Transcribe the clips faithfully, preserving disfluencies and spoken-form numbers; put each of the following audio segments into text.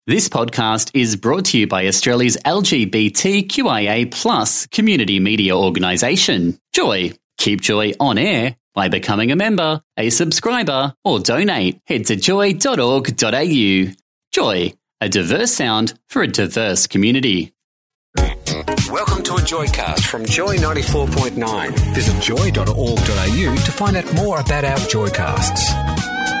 This podcast is brought to you by Australia's L G B T Q I A plus community media organisation, Joy. Keep Joy on air by becoming a member, a subscriber, or donate. Head to joy dot org dot a u. Joy, a diverse sound for a diverse community. Welcome to a Joycast from Joy ninety-four point nine. Visit joy dot org dot a u to find out more about our Joycasts.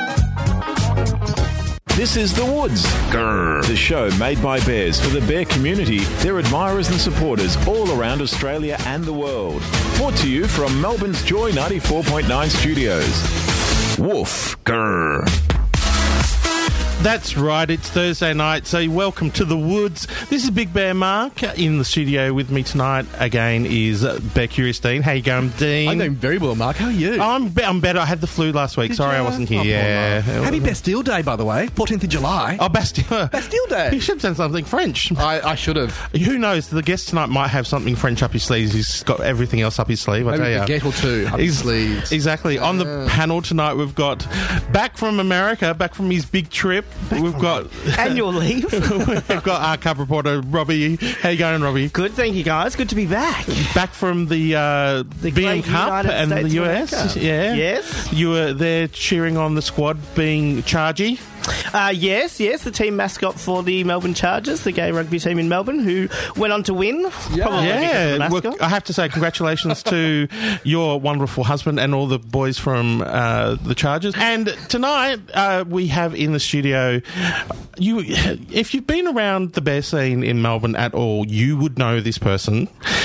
This is The Woods, Grrr. The show made by bears for the bear community, their admirers and supporters all around Australia and the world. Brought to you from Melbourne's Joy ninety-four point nine studios. Woof, grrr. That's right, it's Thursday night, so welcome to The Woods. This is Big Bear Mark. In the studio with me tonight again is Bear Curious Dean. How you going, Dean? I'm doing very well, Mark. How are you? I'm, be- I'm better. I had the flu last week. Did Sorry you? I wasn't here. Oh, yeah. no. Happy Bastille Day, by the way. fourteenth of July. Oh, Bastille. Bastille Day. You should have done something French. I, I should have. Who knows? The guest tonight might have something French up his sleeves. He's got everything else up his sleeve, I Maybe tell a you. baguette or two up his sleeves. Exactly. On the panel tonight, we've got back from America, back from his big trip. Back we've got annual leave. We've got our cub reporter, Robbie. How you going, Robbie? Good, thank you, guys. Good to be back. Back from the, uh, The B M great Cup United and States the U of S. America. Yeah. Yes. You were there cheering on the squad being chargy. Uh, yes, yes, the team mascot for the Melbourne Chargers, the gay rugby team in Melbourne, who went on to win. Yeah. Probably because of Yeah, the well, mascot. I have to say congratulations to your wonderful husband and all the boys from uh, the Chargers. And tonight uh, we have in the studio, you, if you've been around the bear scene in Melbourne at all, you would know this person.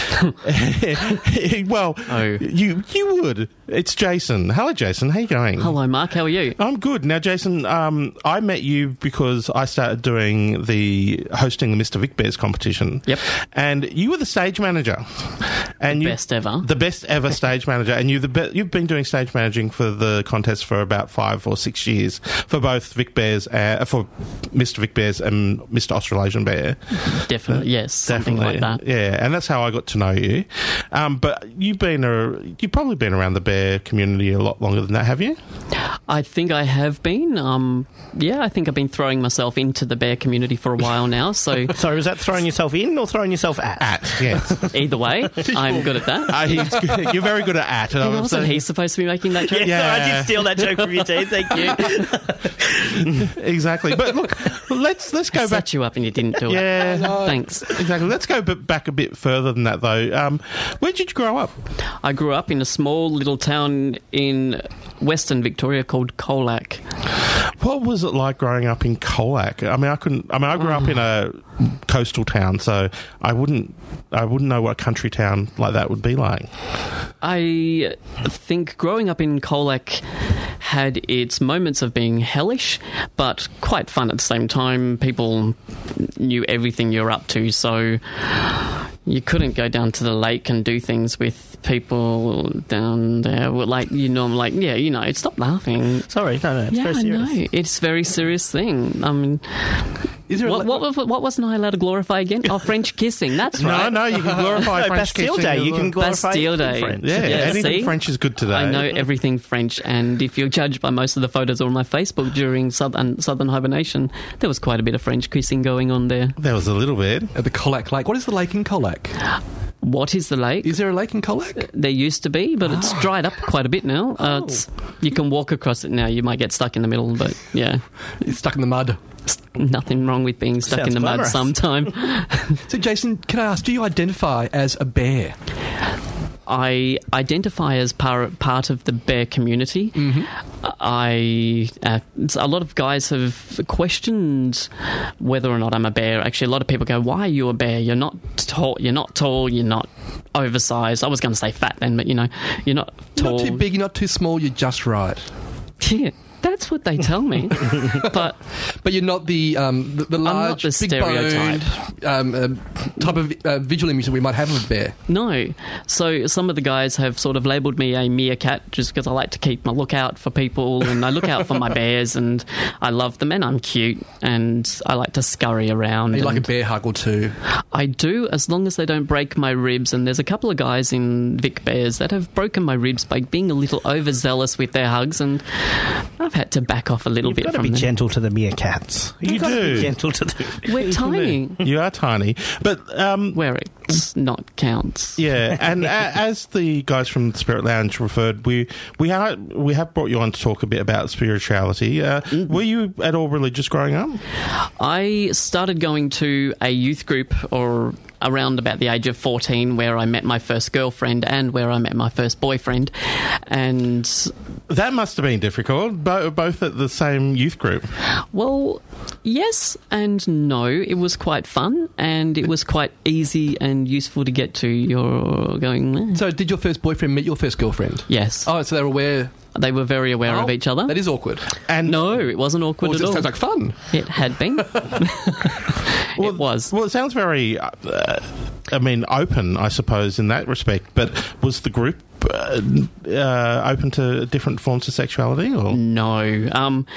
well, Oh. you you would. It's Jason. Hello, Jason. How you going? Hello, Mark. How are you? I'm good. Now, Jason, um, I met you because I started doing the hosting the Mister Vic Bears competition. Yep. And you were the stage manager. And The you, best ever. The best ever stage manager. And you the be- you've been doing stage managing for the contest for about five or six years for both Vic Bears, uh, for Mister Vic Bears and Mister Australasian Bear. Definitely, yes. Something Definitely. like that. Yeah, and that's how I got to know you. Um, but you've been a, you've probably been around the bear community a lot longer than that, have you? I think I have been. Um, yeah, I think I've been throwing myself into the bear community for a while now. So Sorry, was that throwing yourself in or throwing yourself at? At, yes. either way, I'm good at that. Uh, he's good. You're very good at at. And I was Wasn't saying- he supposed to be making that joke? Yes, Yeah. I did steal that joke from you, Dean. Thank you. Exactly. But look, let's let's go I back. set you up and you didn't do it. Yeah, Thanks. exactly. Let's go b- back a bit further than that, though. Um, where did you grow up? I grew up in a small little town in Western Victoria called Colac. What was it like growing up in Colac? I mean, I couldn't. I mean, I grew up in a coastal town, so I wouldn't. I wouldn't know what a country town like that would be like. I think growing up in Colac had its moments of being hellish, but quite fun at the same time. People knew everything you're up to, so you couldn't go down to the lake and do things with people down there. Well, like, you know, like, yeah, you know, stop laughing. Sorry, no, no, it's yeah, very I serious. know. It's a very serious thing. I mean, Is there a what, le- what, what, what wasn't I allowed to glorify again? Oh, French kissing. That's right. No, no, you can glorify No, French Bastille kissing Day, as you well. can glorify Bastille Day. French. Yeah, Yeah, anything see? French is good today. I know everything French, and if you're judged by most of the photos on my Facebook during Southern, Southern Hibernation, there was quite a bit of French kissing going on there. There was a little bit. At the Colac Lake. What is the lake in Colac? What is the lake? Is there a lake in Colac? There used to be, but it's dried up quite a bit now. Uh, it's, you can walk across it now. You might get stuck in the middle, but yeah, It's stuck in the mud. nothing wrong with being stuck Sounds in the glamorous. mud sometime. So, Jason, can I ask, do you identify as a bear? I identify as par- part of the bear community. Mm-hmm. I uh, a lot of guys have questioned whether or not I'm a bear. Actually, a lot of people go, "Why are you a bear? You're not tall. You're not tall. You're not oversized." I was going to say fat then, but you know, you're not tall. Not too big, you're not too small, you're just right. Yeah, that's what they tell me. But But you're not the um, the, the not large, the stereotype. big-boned um, uh, type of uh, visual image that we might have of a bear. no. So some of the guys have sort of labelled me a meerkat just because I like to keep my lookout for people and I look out for my bears and I love them and I'm cute and I like to scurry around. You like a and bear hug or two. I do, as long as they don't break my ribs. And there's a couple of guys in Vic Bears that have broken my ribs by being a little overzealous with their hugs, and I've had to back off a little You've bit got to from be them. gentle to the meerkats. You You've got to do. be gentle to the... We're tiny. You are tiny. But, um, Where it's not counts. yeah, and a, as the guys from the Spirit Lounge referred, we we are we have brought you on to talk a bit about spirituality. Uh, Mm-hmm. Were you at all religious growing up? I started going to a youth group or around about the age of fourteen where I met my first girlfriend and where I met my first boyfriend. And, That must have been difficult, bo- both at the same youth group. well, yes and no. It was quite fun and it was quite easy and useful to get to. You're going, eh. So, did your first boyfriend meet your first girlfriend? Yes. Oh, so they're aware. They were very aware Oh, of each other. That is awkward. And No, it wasn't awkward Well, at it all. sounds like fun. It had been. well, it was. Well, it sounds very, uh, I mean, open, I suppose, in that respect. But was the group uh, uh, open to different forms of sexuality? Or? No. Um,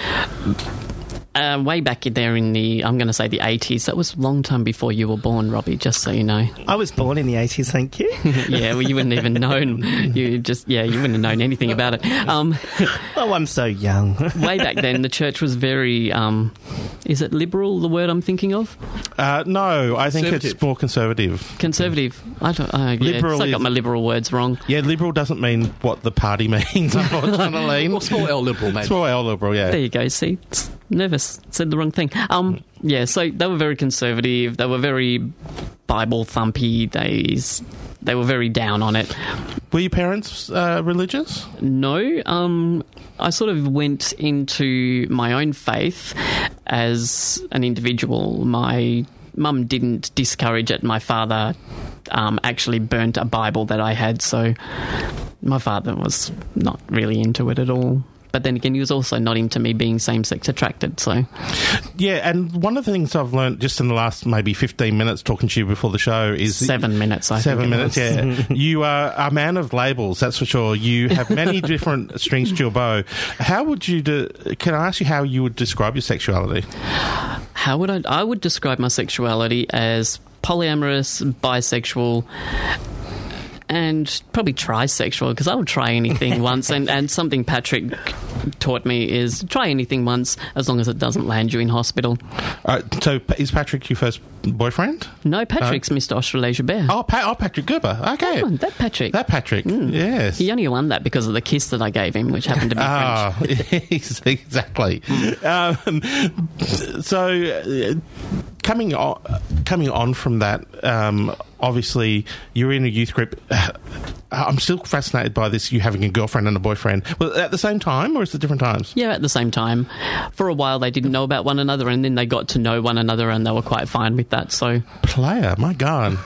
uh, way back there in the, I'm going to say the eighties, that was a long time before you were born, Robbie, just so you know. I was born in the eighties, thank you. Yeah, well, you wouldn't even known. You just, yeah, you wouldn't have known anything about it. Um, Oh, I'm so young. way back then, the church was very, um, is it liberal, the word I'm thinking of? Uh, no, I think it's Conservative. more conservative. Conservative. I don't, uh, yeah, Liberal I is- got my liberal words wrong. Yeah, liberal doesn't mean what the party means, unfortunately. Or small L liberal, maybe. Small L liberal, yeah. There you go. See, S- nervous. Said the wrong thing. Um, yeah. So they were very conservative. They were very Bible thumpy. They s- they were very down on it. Were your parents uh, religious? No. Um, I sort of went into my own faith as an individual. My mum didn't discourage it. My father um, actually burnt a Bible that I had. So my father was not really into it at all. But then again, he was also not into me being same-sex attracted, so... Yeah, and one of the things I've learned just in the last maybe fifteen minutes talking to you before the show is... Seven minutes, I Seven think it minutes, was. yeah. You are a man of labels, that's for sure. You have many different strings to your bow. How would you... De- can I ask you how you would describe your sexuality? How would I... I would describe my sexuality as polyamorous, bisexual... and probably trisexual, because I would try anything once. And, and something Patrick taught me is try anything once as long as it doesn't land you in hospital. Uh, so is Patrick your first boyfriend? No, Patrick's Mister Australasia Bear. Oh, pa- oh Patrick Gerber. Okay. Oh, that Patrick. That Patrick, yes. He only won that because of the kiss that I gave him, which happened to be Ah, exactly. Um, so, uh, coming on, coming on from that, um, obviously you're in a youth group. I'm still fascinated by this. You having a girlfriend and a boyfriend. Well, at the same time, or is it different times? Yeah, at the same time. For a while, they didn't know about one another, and then they got to know one another, and they were quite fine with that. So, Player, my God.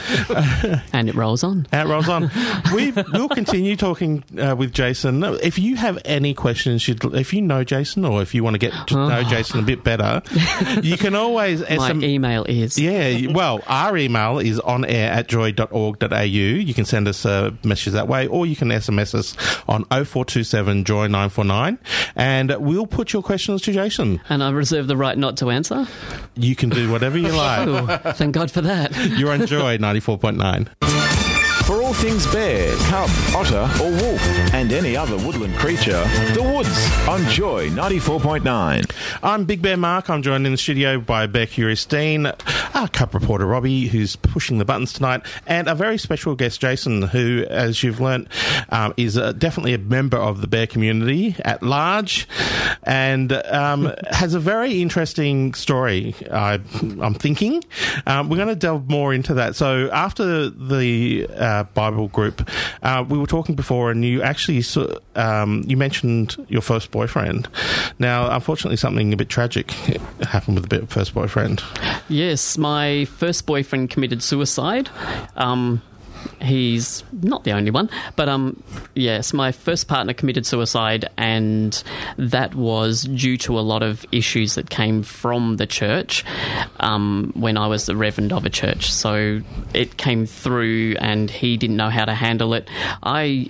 and it rolls on. That rolls on. We've, we'll continue talking uh, with Jason. If you have any questions, you'd, if you know Jason, or if you want to get to know Jason a bit better, you can always... My S M- email is... Yeah, well, our email is on air at joy dot org dot a u. You can send us a message that way, or you can S M S us on oh four two seven joy nine four nine, and we'll put your questions to Jason. And I reserve the right not to answer. You can do whatever you like. Oh, thank God for that. You're on Joy ninety-four point nine. For all things bear, cub, otter, or wolf, and any other woodland creature, The Woods on Joy ninety-four point nine. I'm Big Bear Mark. I'm joined in the studio by Bear Curistine, our Cup reporter Robbie, who's pushing the buttons tonight, and a very special guest, Jason, who, as you've learnt, um, is uh, definitely a member of the bear community at large, and um, has a very interesting story, I, I'm thinking. Um, we're going to delve more into that. So after the... Uh, Bible group, uh, we were talking before, and you actually so- um, you mentioned your first boyfriend. Now, unfortunately, something a bit tragic happened with the bit- first boyfriend. Yes, my first boyfriend committed suicide. Um, he's not the only one, but um, yes, my first partner committed suicide, and that was due to a lot of issues that came from the church um, when I was the reverend of a church. So it came through, and he didn't know how to handle it. I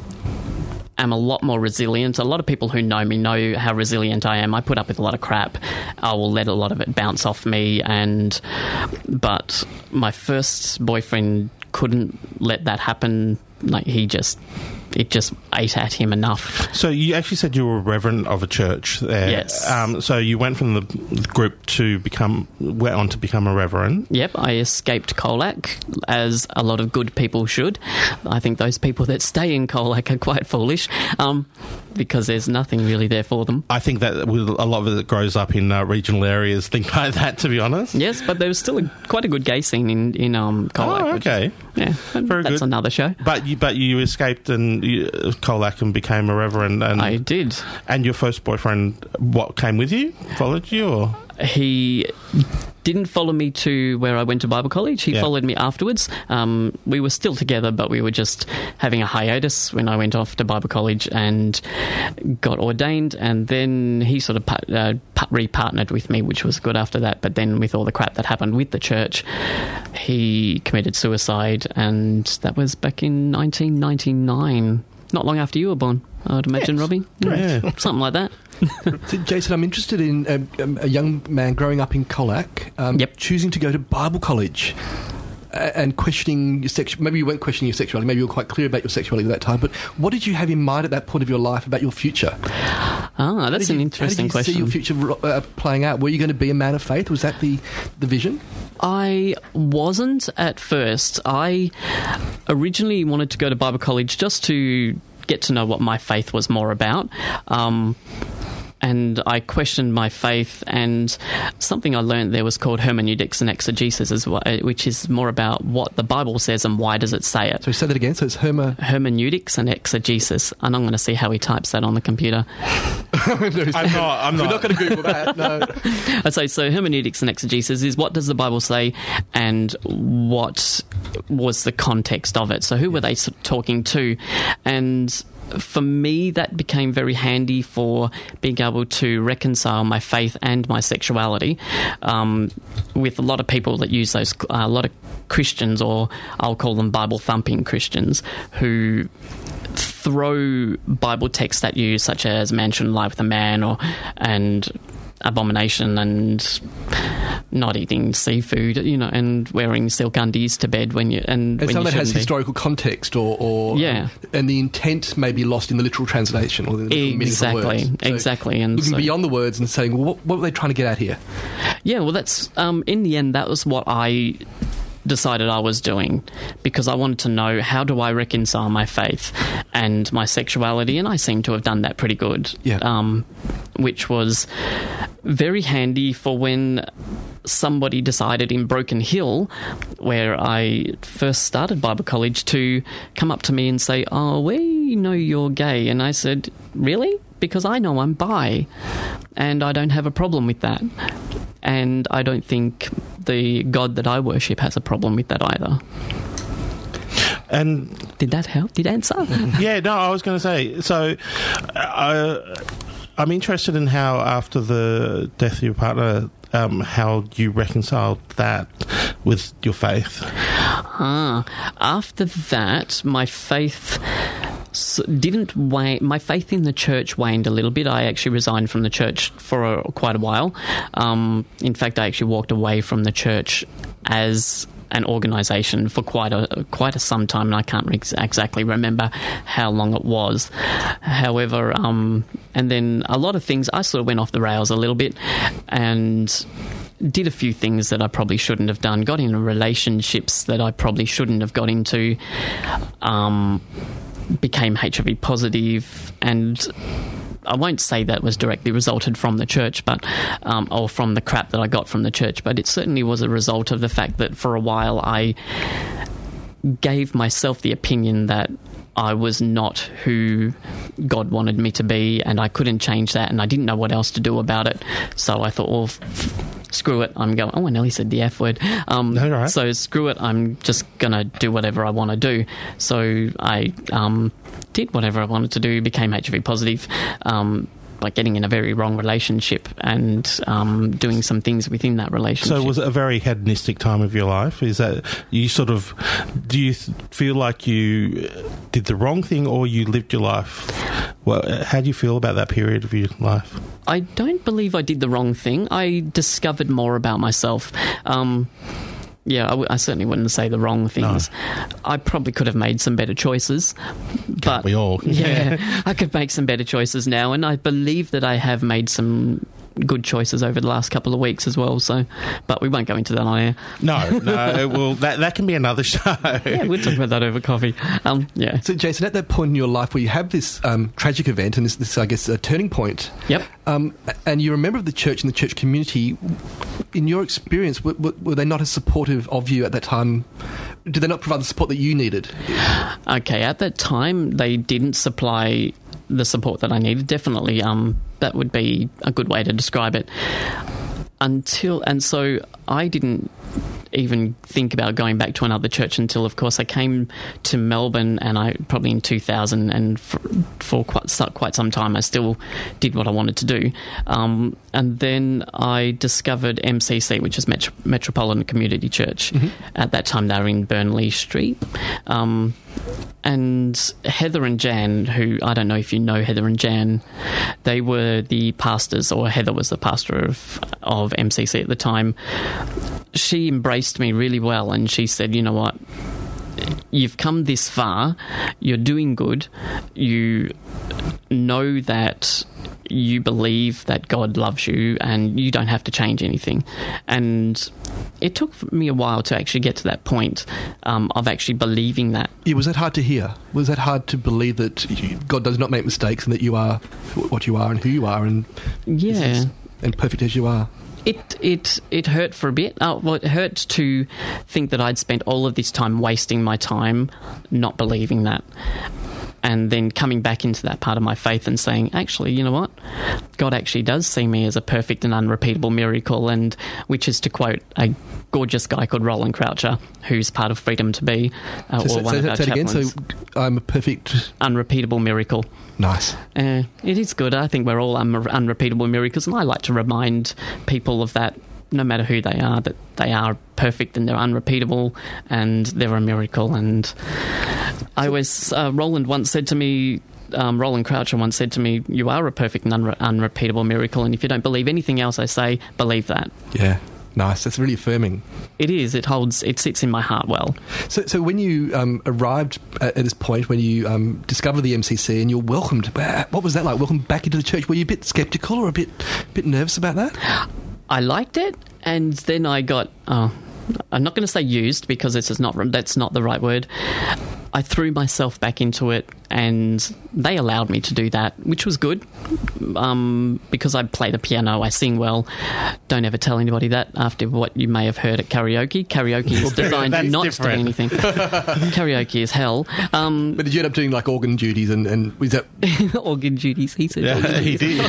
am a lot more resilient. A lot of people who know me know how resilient I am. I put up with a lot of crap. I will let a lot of it bounce off me, and but my first boyfriend couldn't let that happen. Like, he just it just ate at him enough. So you actually said you were a reverend of a church there. Yes. Um, so you went from the group to become, went on to become a reverend. Yep, I escaped Colac, as a lot of good people should. I think those people that stay in Colac are quite foolish, um, because there's nothing really there for them. I think that with a lot of it grows up in uh, regional areas, things like that, to be honest. Yes, but there was still a, quite a good gay scene in, in um, Colac. Oh, which- okay. yeah, Very that's good. another show. But you, but you escaped and you, Colac and became a reverend. And, I did. And your first boyfriend, what, came with you? Followed you? Or? He didn't follow me to where I went to Bible college. He Yeah. followed me afterwards. Um, we were still together, but we were just having a hiatus when I went off to Bible college and got ordained. And then he sort of pa- uh, pa- re-partnered with me, which was good after that. But then with all the crap that happened with the church, he committed suicide, and that was back in nineteen ninety-nine. Not long after you were born, I would imagine, Yes. Robbie. Yeah. Something like that. So, Jason, I'm interested in um, um, a young man growing up in Colac, um, Yep. choosing to go to Bible college uh, and questioning your sexuality. Maybe you weren't questioning your sexuality. Maybe you were quite clear about your sexuality at that time. But what did you have in mind at that point of your life about your future? Ah, How that's did an you- interesting how did you question. see your future uh, playing out? Were you going to be a man of faith? Was that the, the vision? I wasn't at first. I originally wanted to go to Bible college just to get to know what my faith was more about. Um, and I questioned my faith, and something I learned there was called hermeneutics and exegesis, as well, which is more about what the Bible says and why does it say it. So say that again. So it's Herma... Hermeneutics and exegesis, and I'm going to see how he types that on the computer. I'm not. I'm We're not. not going to Google that, no. I say so. Hermeneutics and exegesis is what does the Bible say, and what was the context of it. So who were they s- talking to, and for me, that became very handy for being able to reconcile my faith and my sexuality um, with a lot of people that use those, uh, a lot of Christians, or I'll call them Bible-thumping Christians, who throw Bible texts at you, such as man shouldn't lie with a man, or and abomination, and not eating seafood, you know, and wearing silk undies to bed when you and And when some you of that has shouldn't be. historical context, or, or Yeah. um, and the intent may be lost in the literal translation, or the literal meaning of the Exactly, words. So exactly, and looking so- beyond the words and saying, well, what, what were they trying to get at here? Yeah, well, that's um, in the end, that was what I decided I was doing, because I wanted to know, how do I reconcile my faith and my sexuality, and I seem to have done that pretty good. Yeah. Um, which was very handy for when somebody decided in Broken Hill, where I first started Bible college, to come up to me and say, "Oh, we know you're gay," and I said, "Really?" Because I know I'm bi, and I don't have a problem with that. And I don't think the God that I worship has a problem with that either. And Did that help? Did answer? yeah, no, I was going to say. So, uh, I'm interested in how, after the death of your partner, um, how you reconciled that with your faith. Ah, after that, my faith s- didn't wane. My faith in the church waned a little bit. I actually resigned from the church for a, quite a while. Um, in fact, I actually walked away from the church as an organisation for quite a quite a some time, and I can't ex- exactly remember how long it was. However, um, and then a lot of things, I sort of went off the rails a little bit, and did a few things that I probably shouldn't have done, got into relationships that I probably shouldn't have got into, um, became H I V positive, and I won't say that was directly resulted from the church, but um, or from the crap that I got from the church, but it certainly was a result of the fact that for a while I gave myself the opinion that I was not who God wanted me to be, and I couldn't change that, and I didn't know what else to do about it. So I thought, well, f- screw it. I'm going, oh, I nearly said the F word. Um, No, you're right. So screw it. I'm just going to do whatever I want to do. So I um, did whatever I wanted to do, became H I V positive, um, by getting in a very wrong relationship and um, doing some things within that relationship. So was it a very hedonistic time of your life? Is that you sort of, do you th- feel like you did the wrong thing, or you lived your life? Well, how do you feel about that period of your life? I don't believe I did the wrong thing. I discovered more about myself. Um, yeah, I, w- I certainly wouldn't say the wrong things. I probably could have made some better choices, but we all? yeah, I could make some better choices now, and I believe that I have made some good choices over the last couple of weeks as well. So, but we won't go into that on air. No, no, well, that that can be another show. Yeah, we'll talk about that over coffee. Um, yeah. So, Jason, at that point in your life where you have this um, tragic event and this, this, I guess, a turning point. Yep. Um, and you're a member of the church and the church community. In your experience, were, were, were they not as supportive of you at that time? Did they not provide the support that you needed? Okay, at that time, they didn't supply the support that I needed. Definitely, um, that would be a good way to describe it. Until and so I didn't even think about going back to another church until, of course, I came to Melbourne, and I probably in two thousand, and for, for quite quite some time I still did what I wanted to do. Um, and then I discovered M C C, which is Metro- Metropolitan Community Church. Mm-hmm. At that time, they were in Burnley Street. Um, and Heather and Jan, who I don't know if you know Heather and Jan, they were the pastors, or Heather was the pastor of of M C C at the time. She embraced me really well, and she said, you know what, you've come this far, you're doing good, you know that you believe that God loves you and you don't have to change anything. And it took me a while to actually get to that point um, of actually believing that. Yeah, was that hard to hear? Was that hard to believe that you, God does not make mistakes and that you are what you are and who you are and yeah, and perfect as you are? It it it hurt for a bit. Uh, well, it hurt to think that I'd spent all of this time wasting my time not believing that. And then coming back into that part of my faith and saying, actually, you know what? God actually does see me as a perfect and unrepeatable miracle, and which is to quote a gorgeous guy called Roland Croucher, who's part of Freedom to Be, uh, so, or one so, of so our say it again. chaplains. So I'm a perfect... Unrepeatable miracle. Nice. Uh, it is good. I think we're all un- unrepeatable miracles, and I like to remind people of that, no matter who they are, that they are perfect and they're unrepeatable and they're a miracle. And I was, uh, Roland once said to me, um, Roland Croucher once said to me, you are a perfect and unre- unrepeatable miracle, and if you don't believe anything else I say, believe that. Yeah. Nice. That's really affirming. It is. It holds. It sits in my heart well. So, so when you um, arrived at, at this point, when you um, discovered the M C C and you're welcomed, what was that like? Welcome back into the church. Were you a bit sceptical or a bit, bit nervous about that? I liked it, and then I got. Oh, I'm not going to say used because this is not. That's not the right word. I threw myself back into it, and they allowed me to do that, which was good, um, because I play the piano, I sing well. Don't ever tell anybody that after what you may have heard at karaoke. Karaoke is designed not different. to be anything. Karaoke is hell. Um, but did you end up doing like organ duties and, and was that... organ duties, he said. Yeah, he did.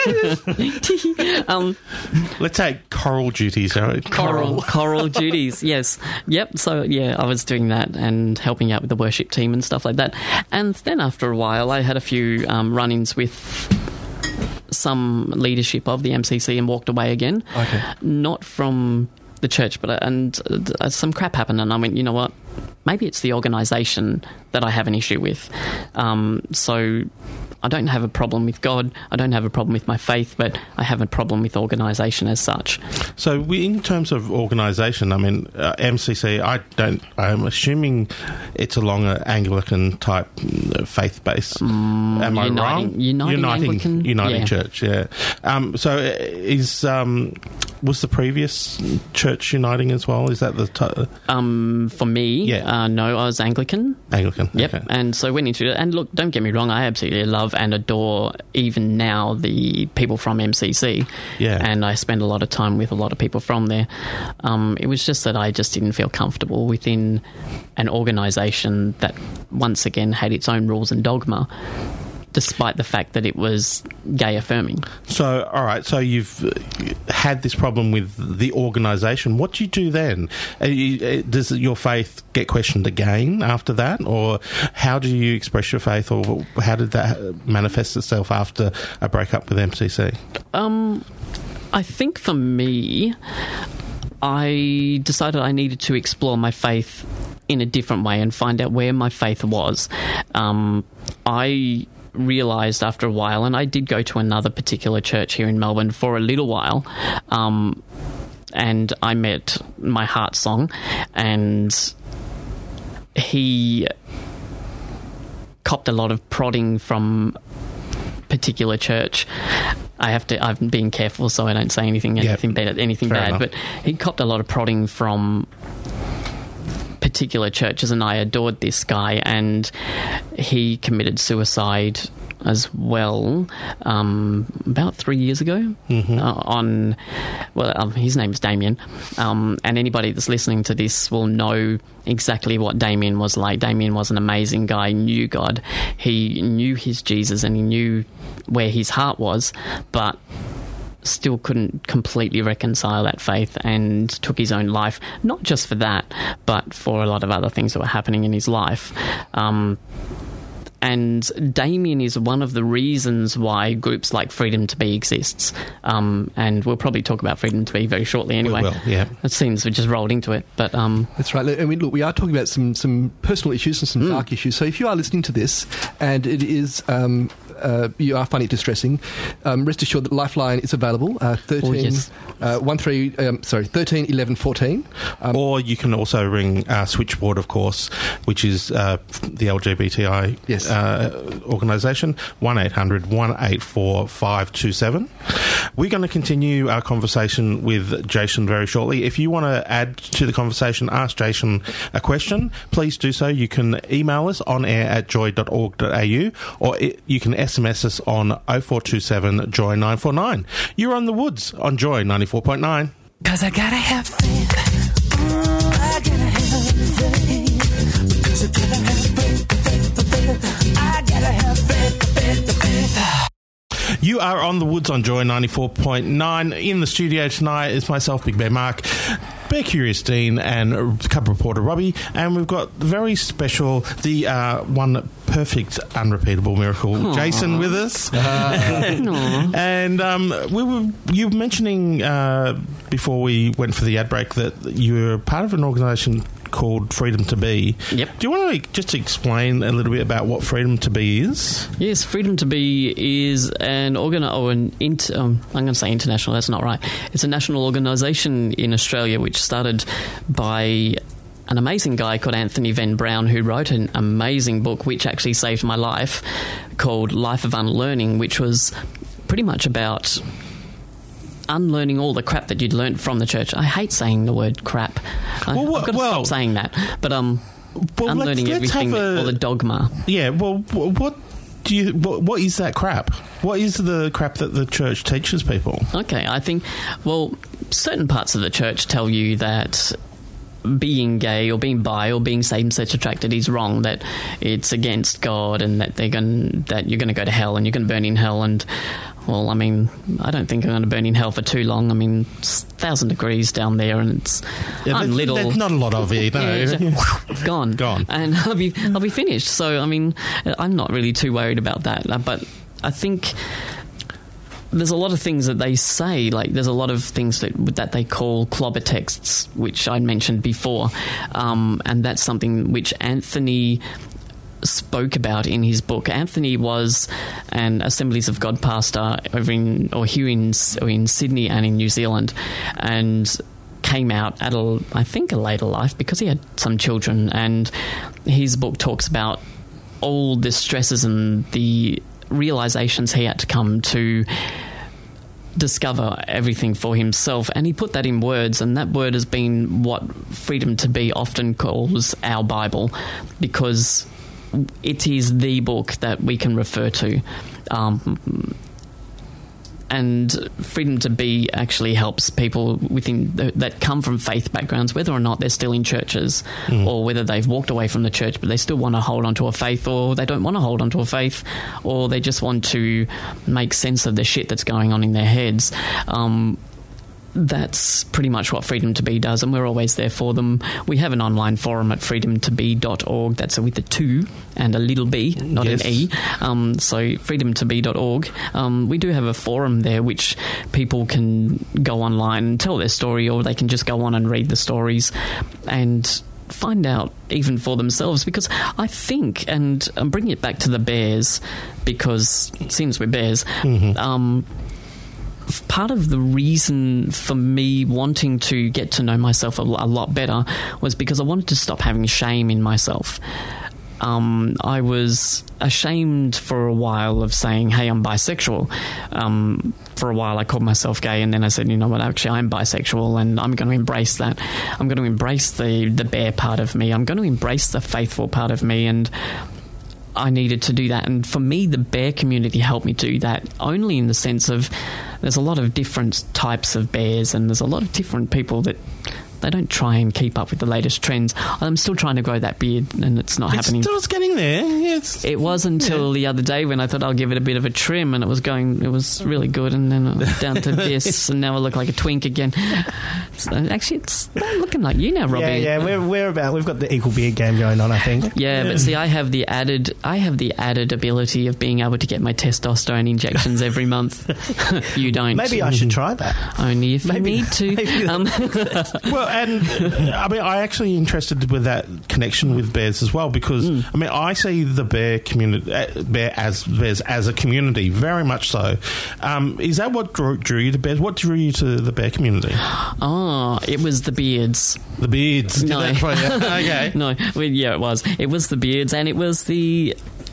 um, Let's say choral duties. Right? Choral. Choral duties, yes. Yep, so yeah, I was doing that and helping out with the worship team and stuff like that. And then after a while, I had a few um, run-ins with some leadership of the M C C and walked away again. Okay. Not from the church, but and uh, some crap happened, and I went, you know what? Maybe it's the organisation that I have an issue with. Um, so I don't have a problem with God. I don't have a problem with my faith, but I have a problem with organisation as such. So, we, in terms of organisation, I mean, uh, M C C, I don't. I'm assuming it's along an Anglican type faith base. Mm, Am I uniting, wrong? Uniting, uniting Anglican, Uniting yeah. Church. Yeah. Um, so, is um, was the previous church uniting as well? Is that the t- um for me? Yeah. Uh, no, I was Anglican. Anglican. Yep. Okay. And so went into it. And look, don't get me wrong, I absolutely love and adore even now the people from M C C. Yeah. And I spend a lot of time with a lot of people from there. Um, it was just that I just didn't feel comfortable within an organisation that once again had its own rules and dogma, despite the fact that it was gay affirming. So, all right, so you've had this problem with the organisation. What do you do then? Uh, you, uh, does your faith get questioned again after that? Or how do you express your faith, or how did that manifest itself after a breakup with M C C? Um, I think for me, I decided I needed to explore my faith in a different way and find out where my faith was. Um, I... realised after a while, and I did go to another particular church here in Melbourne for a little while, um, and I met my heart song, and he copped a lot of prodding from particular church. I have to. I've been careful so I don't say anything, anything Yep. bad, anything Fair bad. enough. But he copped a lot of prodding from particular churches, and I adored this guy, and he committed suicide as well um, about three years ago. Mm-hmm. Uh, on well, um, his name's Damien, um, and anybody that's listening to this will know exactly what Damien was like. Damien was an amazing guy, knew God, he knew his Jesus, and he knew where his heart was, but still couldn't completely reconcile that faith and took his own life, not just for that, but for a lot of other things that were happening in his life. Um, and Damien is one of the reasons why groups like Freedom to Be exists. Um, and we'll probably talk about Freedom to Be very shortly anyway. will, yeah. It seems we just rolled into it. But um, That's right. I mean, look, we are talking about some, some personal issues and some Mm. dark issues. So if you are listening to this and it is um, uh, you are finding it distressing, um, rest assured that Lifeline is available. Uh, thirteen, Oh, yes. uh, one three, um, sorry, thirteen eleven fourteen. Um, Or you can also ring uh, Switchboard, of course, which is uh, the L G B T I Yes. uh, organisation, one eight hundred, one eight four, five two seven. We're going to continue our conversation with Jason very shortly. If you want to add to the conversation, ask Jason a question, please do so. You can email us on air at joy dot org dot a u, or it, you can S M S us on oh four two seven joy nine four nine. You're on The Woods on Joy ninety-four point nine. Cause I gotta have faith. Mm, I gotta have faith. Because I gotta have faith, faith, faith. I gotta have faith, faith, faith. You are on The Woods on Joy ninety-four point nine. In the studio tonight is myself, Big Bear Mark, Bear Curious Dean, and Cub Reporter Robbie. And we've got very special, the uh, one perfect, unrepeatable miracle, Aww. Jason, with us. And um, we were you were mentioning uh, before we went for the ad break that you're part of an organisation called Freedom to Be. Yep. Do you want to just explain a little bit about what Freedom to Be is? Yes, Freedom to Be is an organ or an int- um, I'm going to say international. That's not right. It's a national organisation in Australia which started by an amazing guy called Anthony Venn Brown, who wrote an amazing book which actually saved my life, called Life of Unlearning, which was pretty much about unlearning all the crap that you'd learnt from the church. I hate saying the word crap. I, Well, what- I've got to well- stop saying that. But um, Well, unlearning let's- let's everything, have a- all the dogma. Yeah, well, wh- what do you? What, what is that crap? What is the crap that the church teaches people? Okay, I think, well, certain parts of the church tell you that being gay or being bi or being same-sex attracted is wrong, that it's against God, and that they're going that you're going to go to hell and you're going to burn in hell. And well, I mean, I don't think I'm going to burn in hell for too long. I mean, it's one thousand degrees down there, and it's Yeah, I'm there's, little. there's not a lot of it. No. Yeah, it's just, gone, Gone. and I'll be I'll be finished. So I mean, I'm not really too worried about that. But I think there's a lot of things that they say, like there's a lot of things that that they call clobber texts, which I mentioned before, um, and that's something which Anthony spoke about in his book. Anthony was an Assemblies of God pastor over in or here in or in Sydney and in New Zealand, and came out at a I think a later life because he had some children, and his book talks about all the stresses and the realizations he had to come to discover everything for himself, and he put that in words, and that word has been what Freedom to Be often calls our Bible, because it is the book that we can refer to. Um, and Freedom to Be actually helps people within the, that come from faith backgrounds, whether or not they're still in churches, mm. or whether they've walked away from the church but they still want to hold on to a faith, or they don't want to hold on to a faith, or they just want to make sense of the shit that's going on in their heads. Um, that's pretty much what Freedom to Be does, and we're always there for them. We have an online forum at freedom to be dot org. That's with a two and a little b, not yes. an e. Um, so freedom to be dot org. Um, we do have a forum there which people can go online and tell their story, or they can just go on and read the stories and find out even for themselves, because I think, and I'm bringing it back to the bears because it seems we're bears, mm-hmm. um, part of the reason for me wanting to get to know myself a, lo- a lot better was because I wanted to stop having shame in myself. Um, I was ashamed for a while of saying, hey, I'm bisexual. Um, for a while I called myself gay, and then I said, you know what, actually I'm bisexual, and I'm going to embrace that. I'm going to embrace the, the bear part of me. I'm going to embrace the faithful part of me, and I needed to do that. And for me, the bear community helped me do that, only in the sense of there's a lot of different types of bears, and there's a lot of different people that they don't try and keep up with the latest trends. I'm still trying to grow that beard, and it's not It's happening. still it's getting there. Yeah, it's, It was until the other day when I thought I'll give it a bit of a trim, and it was going, it was really good, and then it was down to this, and now I look like a twink again. So actually, it's looking like you now, Robbie. Yeah, yeah, we're, we're about, we've got the equal beard game going on, I think. Yeah, but see, I have the added, I have the added ability of being able to get my testosterone injections every month. You don't. Maybe I should try that. Only if Maybe- you need to. maybe Um, well, and uh, I mean, I actually interested with that connection with bears as well, because Mm. I mean, I see the bear community, uh, bear as bears as a community, very much so. Um, is that what drew, drew you to bears? What drew you to the bear community? oh, it was the beards. The beards. Did No. that for you? Okay. No, well, yeah, it was. It was the beards, and it was the.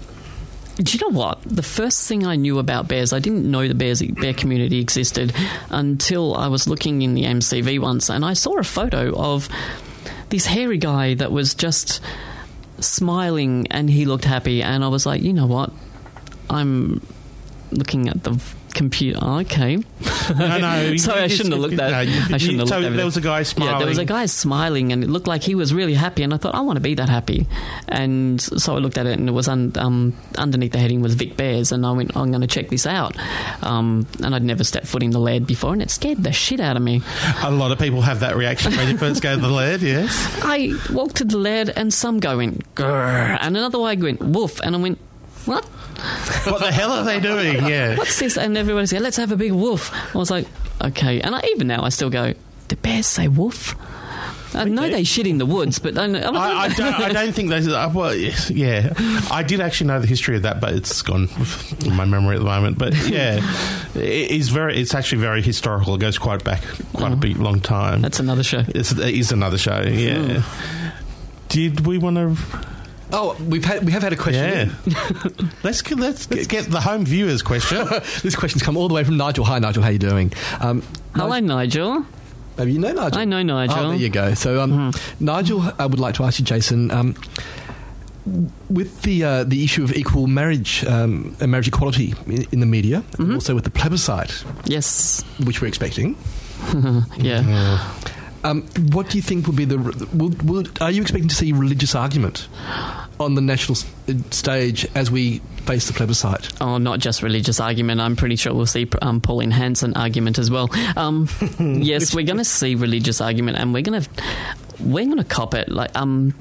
Do you know what? The first thing I knew about bears, I didn't know the bears, bear community existed until I was looking in the M C V once, and I saw a photo of this hairy guy that was just smiling, and he looked happy, and I was like, you know what? I'm looking at the computer. Oh, okay. No, no. Sorry, I you- shouldn't have looked at. no, you- I shouldn't have so looked at it. there was a guy smiling. Yeah, there was a guy smiling, and it looked like he was really happy. And I thought, I want to be that happy. And so I looked at it, and it was un, um, underneath the heading was Vic Bears, and I went, I'm going to check this out. Um, and I'd never stepped foot in the lead before, and it scared the shit out of me. A lot of people have that reaction when you first go to the lead, yes. I walked to the lead, and some guy went grrr, and another guy went woof, and I went, what? What the hell are they doing? Yeah. What's this? And everybody said, let's have a big woof. I was like, okay. And I, even now, I still go, do bears say woof? I know they shit in the woods, but I, I, I, don't, I don't think they. Uh, well, yeah, I did actually know the history of that, but it's gone in my memory at the moment. But yeah, it is very. It's actually very historical. It goes quite back, quite a big, long time. That's another show. It's, it is another show. Yeah. Did we want to? Oh, we've had we have had a question. Yeah. let's get, let's get, get the home viewers question. This question's come all the way from Nigel. Hi, Nigel. How you doing? Um, Hello, Nigel. Maybe you know Nigel. I know Nigel. Oh, there you go. So, um, Nigel, I would like to ask you, Jason, um, with the uh, the issue of equal marriage um, and marriage equality in, in the media, and also with the plebiscite, Yes. which we're expecting. Yeah. Um, what do you think would be the? Will, will, are you expecting to see religious argument on the national s- stage as we face the plebiscite? Oh, not just religious argument. I'm pretty sure we'll see um, Pauline Hanson argument as well. Um, yes, we're going to see religious argument, and we're going to we're going to cop it. Like um,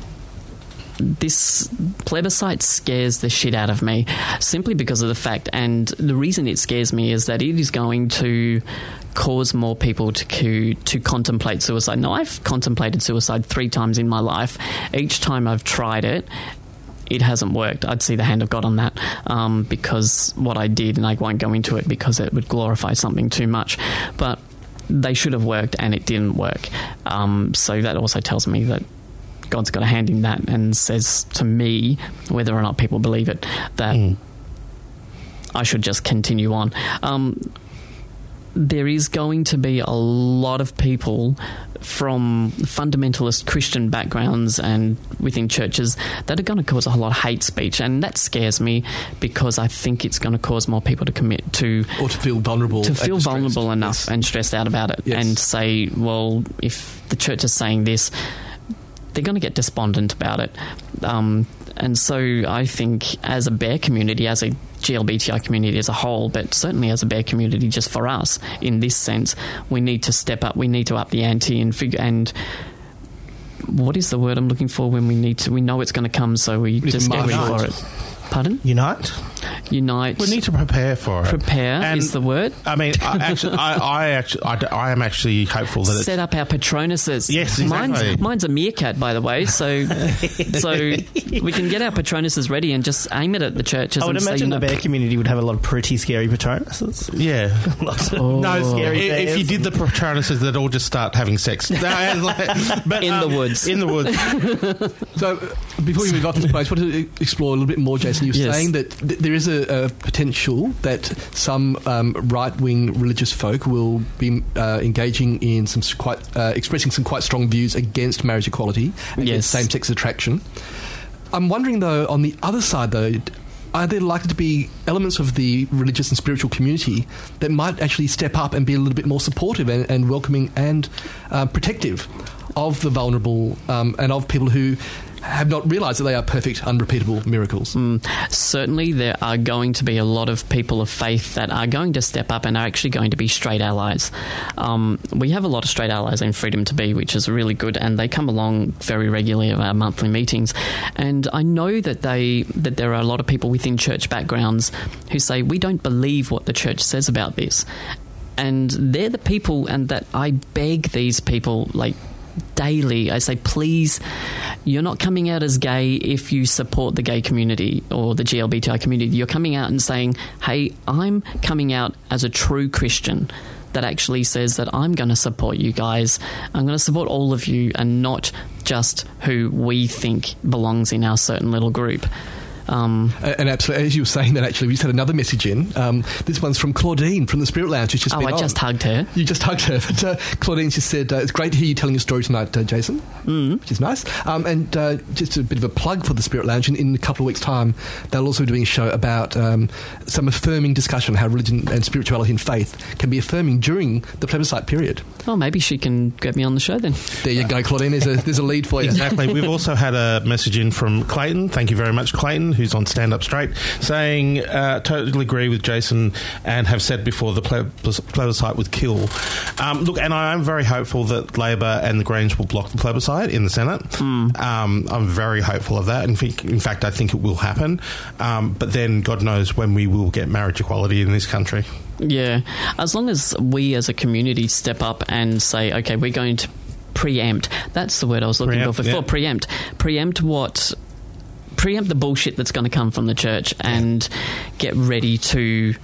this plebiscite scares the shit out of me, simply because of the fact, and the reason it scares me is that it is going to cause more people to to contemplate suicide. Now, I've contemplated suicide three times in my life. Each time I've tried it, it hasn't worked. I'd see the hand of God on that, um, because what I did, and I won't go into it because it would glorify something too much, but they should have worked and it didn't work. Um, so that also tells me that God's got a hand in that, and says to me, whether or not people believe it, that mm. I should just continue on. Um, there is going to be a lot of people from fundamentalist Christian backgrounds and within churches that are going to cause a lot of hate speech, and that scares me because I think it's going to cause more people to commit to or to feel vulnerable, to feel and vulnerable stressed. enough Yes. and stressed out about it, Yes. and say, well, if the church is saying this, they're going to get despondent about it. Um, and so I think as a bear community, as a G L B T I community as a whole, but certainly as a bear community just for us, in this sense, we need to step up, we need to up the ante and figure, and what is the word I'm looking for when we need to, we know it's going to come, so we need just to get ready march for on. it. Pardon? Unite? unite. We need to prepare for it. Prepare And, is the word. I mean, I, actually, I, I actually, I, I am actually hopeful that it's... Set up our Patronuses. Yes, exactly. Mine's, mine's a meerkat, by the way, so so we can get our Patronuses ready and just aim it at the churches. I would and imagine say, you the know, bear community would have a lot of pretty scary Patronuses. Yeah. Lots of Oh. no scary I- bears. If you did the Patronuses, they'd all just start having sex. No, and like- but, In the um, woods. In the woods. So, uh, before we move off this place, I wanted to explore a little bit more, Jason. You were Yes. saying that th- there is a, a potential that some um, right-wing religious folk will be uh, engaging in some s- quite, uh, expressing some quite strong views against marriage equality, against Yes. same-sex attraction. I'm wondering, though, on the other side, though, are there likely to be elements of the religious and spiritual community that might actually step up and be a little bit more supportive and, and welcoming and uh, protective of the vulnerable um, and of people who have not realised that they are perfect, unrepeatable miracles? Mm, certainly, there are going to be a lot of people of faith that are going to step up and are actually going to be straight allies. Um, we have a lot of straight allies in Freedom to Be, which is really good, and they come along very regularly at our monthly meetings. And I know that they that there are a lot of people within church backgrounds who say, we don't believe what the church says about this. And they're the people, and that I beg these people, like, daily, I say, please, you're not coming out as gay if you support the gay community or the G L B T I community. You're coming out and saying, hey, I'm coming out as a true Christian that actually says that I'm going to support you guys. I'm going to support all of you and not just who we think belongs in our certain little group. Um, And absolutely, as you were saying that, actually, we just had another message in. Um, this one's from Claudine from the Spirit Lounge. Who's just oh, been I on. just hugged her. You just hugged her. But uh, Claudine just said, uh, it's great to hear you telling your story tonight, uh, Jason, mm. which is nice. Um, and uh, just a bit of a plug for the Spirit Lounge. In, in a couple of weeks' time, they'll also be doing a show about um, some affirming discussion on how religion and spirituality and faith can be affirming during the plebiscite period. Oh, maybe she can get me on the show then. There you go, Claudine. There's a, there's a lead for you. Exactly. We've also had a message in from Clayton. Thank you very much, Clayton, who's on Stand Up Straight, saying, uh, totally agree with Jason and have said before the plebis- plebiscite would kill. Um, look, and I am very hopeful that Labor and the Greens will block the plebiscite in the Senate. Mm. Um, I'm very hopeful of that. In, f- in fact, I think it will happen. Um, but then God knows when we will get marriage equality in this country. Yeah, as long as we as a community step up and say, okay, we're going to preempt. That's the word I was looking Preempt, for before. yeah. Preempt. Preempt what... Preempt the bullshit that's going to come from the church and get ready to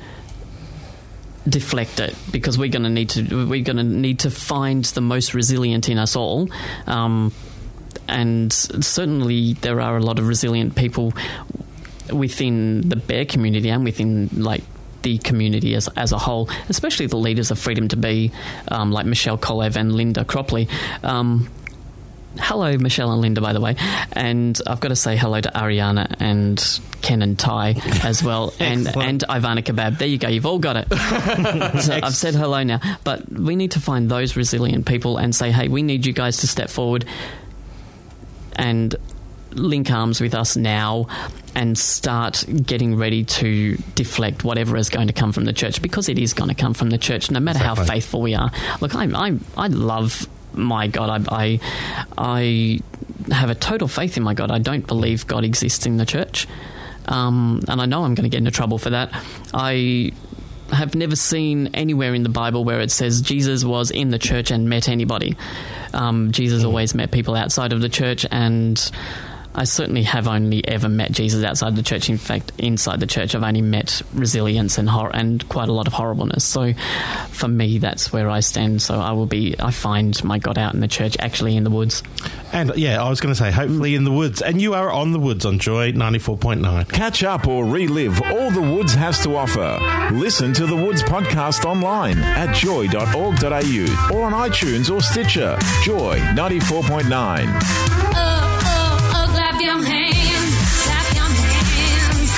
deflect it, because we're going to need to we're going to need to find the most resilient in us all. Um, and certainly there are a lot of resilient people within the Bear community and within, like, the community as as a whole, especially the leaders of Freedom to Be, um, like Michelle Kolev and Linda Cropley. Um, hello, Michelle and Linda, by the way. And I've got to say hello to Ariana and Ken and Ty as well, and and Ivana Kebab. There you go, you've all got it. So I've said hello now. But we need to find those resilient people and say, hey, we need you guys to step forward and link arms with us now and start getting ready to deflect whatever is going to come from the church, because it is going to come from the church, no matter exactly. how faithful we are. Look, I I I love my God. I, I I have a total faith in my God. I don't believe God exists in the church, um, and I know I'm going to get into trouble for that. I have never seen anywhere in the Bible where it says Jesus was in the church and met anybody. Um, Jesus always met people outside of the church, and I certainly have only ever met Jesus outside the church. In fact, inside the church, I've only met resilience and hor- and quite a lot of horribleness. So for me, that's where I stand. So I will be, I find my God out in the church, actually in the woods. And yeah, I was going to say, hopefully in the woods. And you are on the woods on Joy ninety-four point nine. Catch up or relive all the Woods has to offer. Listen to the Woods podcast online at joy dot org dot a u or on iTunes or Stitcher. Joy ninety-four point nine. Clap your hands, clap your hands.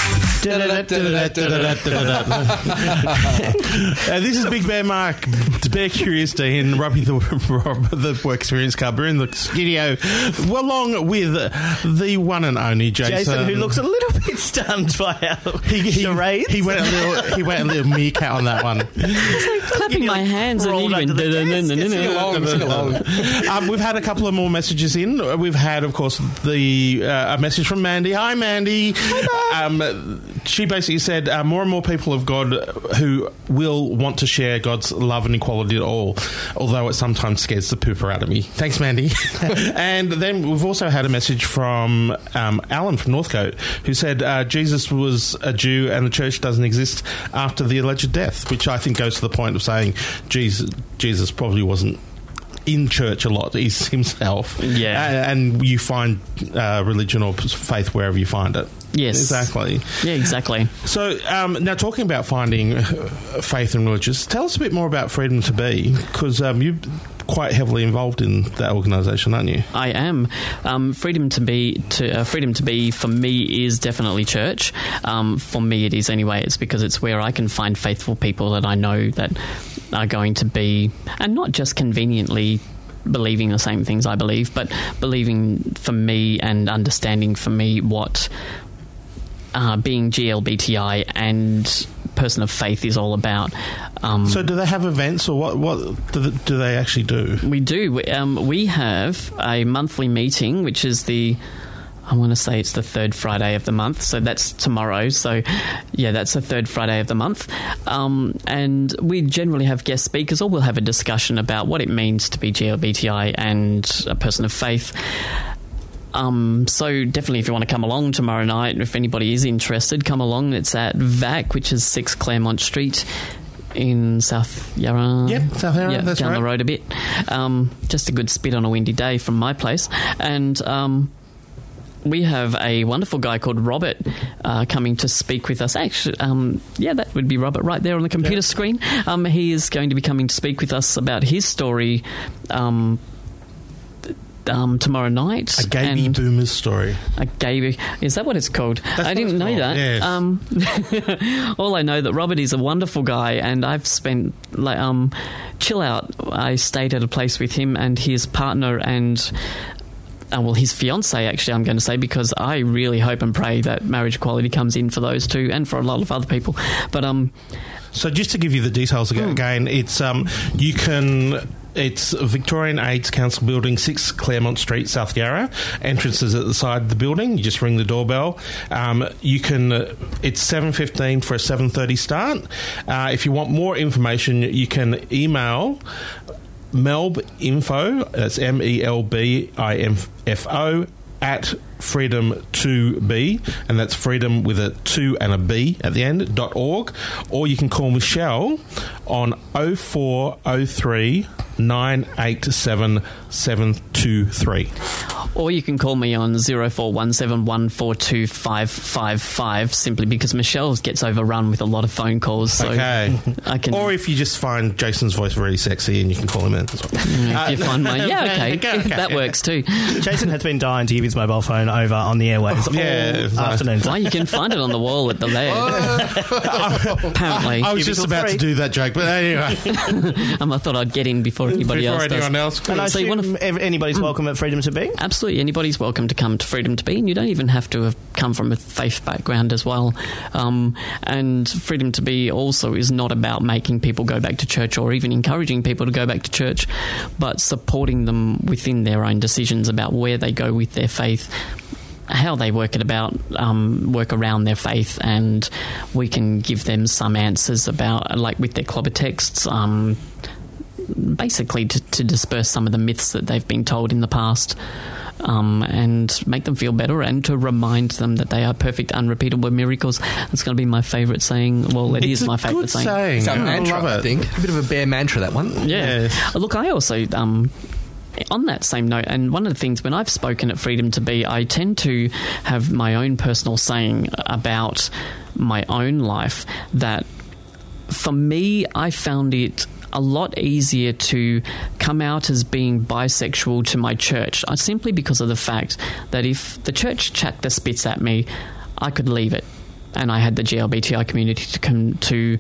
uh, this is Big Bear Mark, Bear Curious Day in Robbie the, Rob, the Work Experience Club. We're in the studio along with the one and only Jason. Jason, who looks a little bit stunned by our he, he, charades. He went a little, he went a little meerkat on that one. Clapping my hands and he went... Sing along, sing along. um, we've had a couple of more messages in. We've had, of course, the uh, a message from Mandy. Hi, Mandy. Um, she basically said uh, more and more people of God who will want to share God's love and equality to all, although it sometimes scares the pooper out of me. Thanks, Mandy. And then we've also had a message from um, Alan from Northcote, who said uh, Jesus was a Jew and the church doesn't exist after the alleged death, which I think goes to the point of saying Jesus, Jesus probably wasn't in church a lot is himself. Yeah. Uh, and you find uh, religion or faith wherever you find it. Yes. Exactly. Yeah, exactly. So, um, now talking about finding faith and religious, tell us a bit more about Freedom to Be, because um, you're quite heavily involved in that organisation, aren't you? I am. Um, freedom to be, to, uh, freedom to be for me is definitely church. Um, for me it is anyway. It's because it's where I can find faithful people that I know that are going to be, and not just conveniently believing the same things I believe, but believing for me and understanding for me what uh, being G L B T I and person of faith is all about. Um, so do they have events, or what, what do, they, do they actually do? We do. We, um, we have a monthly meeting, which is the, I want to say it's the third Friday of the month, so that's tomorrow. So, yeah, that's the third Friday of the month. Um, and we generally have guest speakers, or we'll have a discussion about what it means to be G L B T I and a person of faith. Um, so definitely if you want to come along tomorrow night, if anybody is interested, come along. It's at V A C, which is six Claremont Street in South Yarra. Yep, South Yarra, yeah, that's down right. the road a bit. Um, just a good spit on a windy day from my place. And um, we have a wonderful guy called Robert uh, coming to speak with us. Actually, um, yeah, that would be Robert right there on the computer Yeah. screen. Um, he is going to be coming to speak with us about his story um Um, tomorrow night. A Gaby and Boomer's story. A Gaby. Is that what it's called? That's I what didn't it's know called, that. yes. Um, all I know that Robert is a wonderful guy, and I've spent like um, chill out. I stayed at a place with him and his partner and. Uh, well, his fiancée, actually, I'm going to say, because I really hope and pray that marriage equality comes in for those two and for a lot of other people. But um, So just to give you the details again, Hmm. again it's um, you can. It's Victorian AIDS Council Building, six Claremont Street, South Yarra. Entrance is at the side of the building. You just ring the doorbell. Um, you can. Uh, it's seven fifteen for a seven thirty start. Uh, if you want more information, you can email melbinfo. That's M E L B I M F O at freedom to be, and that's freedom with a two and a B at the end, dot org, or you can call Michelle on oh four oh three nine eight seven seven two three. or you can call me on zero four one seven one four two five five five, simply because Michelle gets overrun with a lot of phone calls. So Okay. I can. Or if you just find Jason's voice really sexy and you can call him in as well. if you find my yeah, okay, Okay, okay. that works too. Jason has been dying to give his mobile phone over on the airwaves all Yeah, it's nice. afternoon. Why, you can find it on the wall at the lab. Apparently, I was Cubicle just about three. to do that joke, but anyway. um, I thought I'd get in before anybody Before else does. anyone else. And I So you assume wanna- ev- anybody's welcome at Freedom to Be? Absolutely, anybody's welcome to come to Freedom to Be, and you don't even have to have come from a faith background as well. Um, and Freedom to Be also is not about making people go back to church or even encouraging people to go back to church, but supporting them within their own decisions about where they go with their faith, how they work it about, um, work around their faith, and we can give them some answers about, like with their clobber texts, um, basically to, to disperse some of the myths that they've been told in the past, um, and make them feel better, and to remind them that they are perfect, unrepeatable miracles. That's going to be my favourite saying. Well, it It's is a my favourite good saying. saying. It's a I mantra, love I it. think. A bit of a bear mantra, that one. Yeah. Yes. Look, I also, um, on that same note, and one of the things when I've spoken at Freedom to Be, I tend to have my own personal saying about my own life that, for me, I found it a lot easier to come out as being bisexual to my church, uh, simply because of the fact that if the church chucked the spits at me, I could leave it, and I had the G L B T I community to come to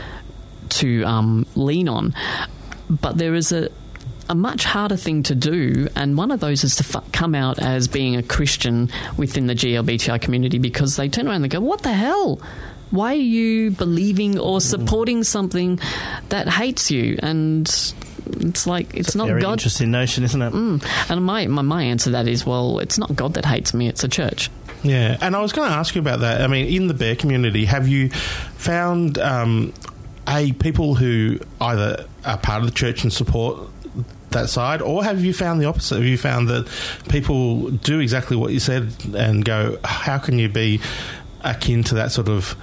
to um, lean on. But there is a a much harder thing to do, and one of those is to f- come out as being a Christian within the G L B T I community, because they turn around and go, what the hell? Why are you believing or supporting something that hates you? And it's like, it's, not Very God. interesting notion, isn't it? Mm. And my, my, my answer to that is, well, it's not God that hates me, it's a church. Yeah, and I was going to ask you about that. I mean, in the bear community, have you found um, a people who either are part of the church and support that side, or have you found the opposite? Have you found that people do exactly what you said and go, how can you be akin to that sort of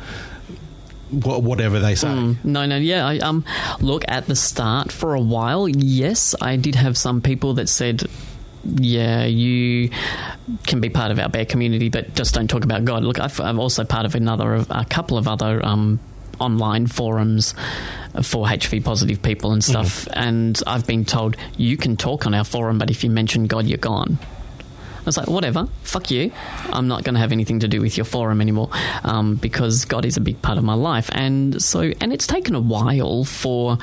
wha- whatever they say? Mm, no, no, yeah. I, um, look, at the start, for a while, yes, I did have some people that said, yeah, you can be part of our bear community, but just don't talk about God. Look, I've, I'm also part of another, a couple of other um, online forums for H I V positive people and stuff, mm. and I've been told, you can talk on our forum, but if you mention God, you're gone. I was like, whatever, fuck you. I'm not going to have anything to do with your forum anymore, um, because God is a big part of my life. And so, and it's taken a while for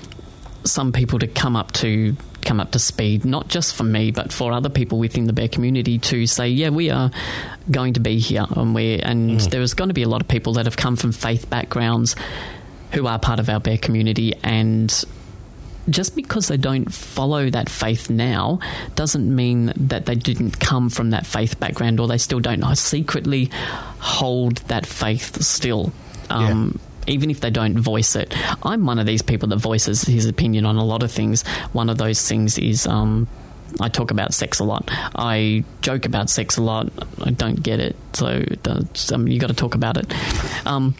some people to come up to come up to speed, not just for me, but for other people within the bear community to say, yeah, we are going to be here, and we and mm. there's going to be a lot of people that have come from faith backgrounds who are part of our bear community, and just because they don't follow that faith now doesn't mean that they didn't come from that faith background, or they still don't secretly hold that faith still. Um, yeah. Even if they don't voice it. I'm one of these people that voices his opinion on a lot of things. One of those things is um, I talk about sex a lot. I joke about sex a lot. I don't get it, so that's, um, you got to talk about it. Um,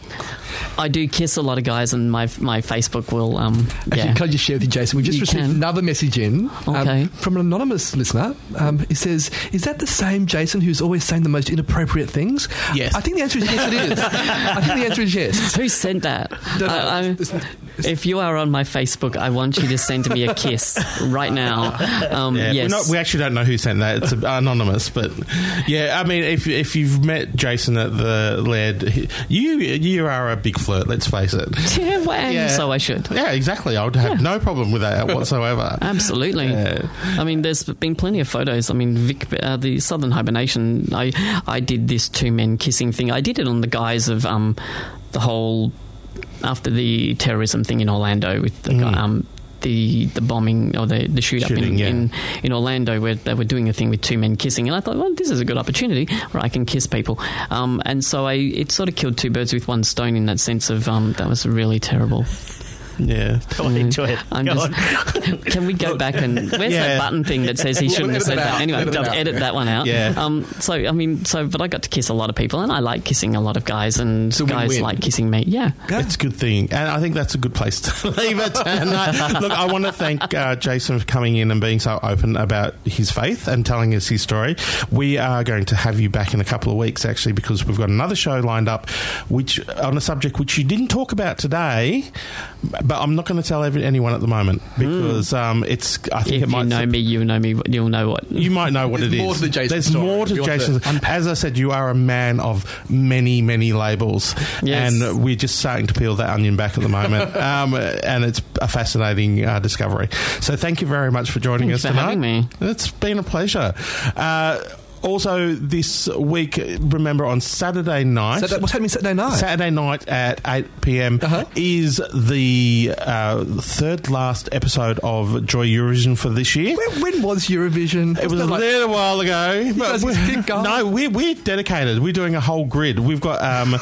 I do kiss a lot of guys, and my my Facebook will. Um, Actually, yeah. can I just share with you, Jason? We just You received can. another message in Okay. um, from an anonymous listener. Um, he says, "Is that the same Jason who's always saying the most inappropriate things?" Yes. I think the answer is yes. It is. I think the answer is yes. Who sent that? No, no, I- I- it's- it's- if you are on my Facebook, I want you to send me a kiss right now. Um, Yeah, yes. we're not, we actually don't know who sent that. It's anonymous, but yeah, I mean, if if you've met Jason at the L E D, you you are a big flirt. Let's face it. Yeah, well, and Yeah. so I should. Yeah, exactly. I would have Yeah. no problem with that whatsoever. Absolutely. Yeah. I mean, there's been plenty of photos. I mean, Vic, uh, the Southern Hibernation, I I did this two men kissing thing. I did it on the guise of um, the whole, after the terrorism thing in Orlando with the guy, um, the the bombing or the, the shoot up Shooting, in, yeah. in, in Orlando, where they were doing a thing with two men kissing, and I thought, well, this is a good opportunity where I can kiss people. Um, and so I it sort of killed two birds with one stone in that sense of um, that was really terrible. Yeah. Go on, enjoy it. I'm Go just, on. can we go back and where's Yeah. that button thing that says he We'll shouldn't have edit said that that? out. Anyway, Edit I'll that out. edit that one out. Yeah. Um. So I mean, so but I got to kiss a lot of people, and I like kissing a lot of guys, and It's a guys win-win. like kissing me. Yeah. It's a good thing, and I think that's a good place to leave it. And, uh, look, I want to thank uh, Jason for coming in and being so open about his faith and telling us his story. We are going to have you back in a couple of weeks, actually, because we've got another show lined up, which on a subject which you didn't talk about today, but I'm not going to tell every, anyone at the moment because um, it's. I think If it might you know me, you know me. You'll know what. You might know what There's it is. more to the Jason There's story. more to If you want to Jason's. unpack. As I said, you are a man of many, many labels, Yes. and we're just starting to peel that onion back at the moment. um, and it's a fascinating uh, discovery. So, thank you very much for joining Thanks us for tonight. having me. It's been a pleasure. Uh, also, this week, remember on Saturday night. Saturday, what's happening Saturday night? Saturday night at eight p.m. Uh-huh. is the uh, third last episode of Joy Eurovision for this year. when, when was Eurovision? It was a like, little while ago. But guys we- just keep going. no, we're, we're dedicated. We're doing a whole grid. We've got um,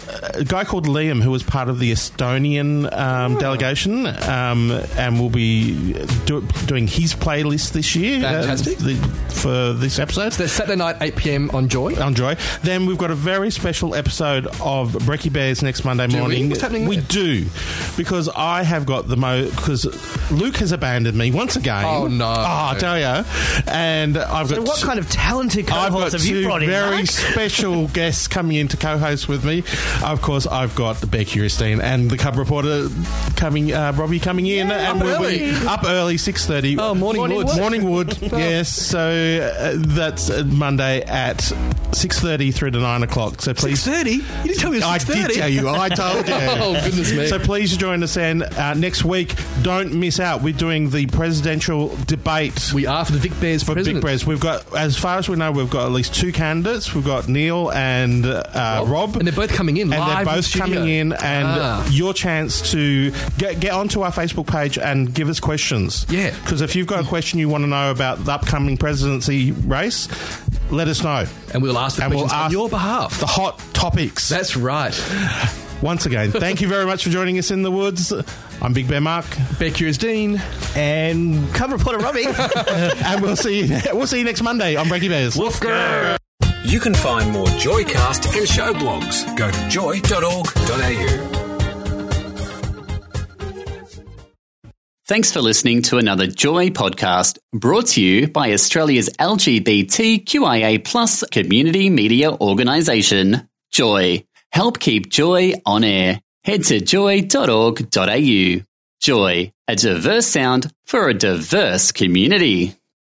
a guy called Liam who was part of the Estonian um, Oh. delegation, um, and we'll be do, doing his playlist this year uh, Fantastic. the, for this episode. So that's Saturday night, eight p.m. on Joy. On Joy. Then we've got a very special episode of Brekkie Bears next Monday Do we? morning. What's happening We there? do, because I have got the mo. Because Luke has abandoned me once again. Oh, no. Oh, I tell you. And I've got So what two- kind of talented I've cohorts got have you two brought in, very Mark? special guests coming in to co-host with me. Of course, I've got Beck Eurestein and the Cub Reporter coming, uh, Robbie coming in, and up we'll be early. up early, six thirty. Oh, Morning Wood. Morning Wood. Yes. So uh, that's uh, Monday at six thirty through to nine o'clock. So please. six thirty? You didn't tell me it was I six thirty. did tell you. I told you. Oh, goodness me. So please join us then uh, next week. Don't miss out. We're doing the presidential debate. We are for the Vic Bears For president. Big Bears, we've got, as far as we know, we've got at least two candidates. We've got Neil and uh, Rob. And they're both coming in And live they're in the both studio. coming in, and Ah. your chance to get get onto our Facebook page and give us questions. Yeah. Because if you've got a question you want to know about the upcoming presidency race, let us know. And we'll ask the And we'll questions on ask your behalf. The hot topics. That's right. Once again, thank you very much for joining us in the woods. I'm Big Bear Mark. Bear Curious Dean. And cover reporter Robbie. And we'll see you we'll see you next Monday on Breaky Bears. You can find more Joycast and show blogs. Go to joy dot org dot a u. Thanks for listening to another Joy podcast brought to you by Australia's L G B T Q I A plus community media organisation, Joy. Help keep Joy on air. Head to joy dot org dot a u. Joy, a diverse sound for a diverse community.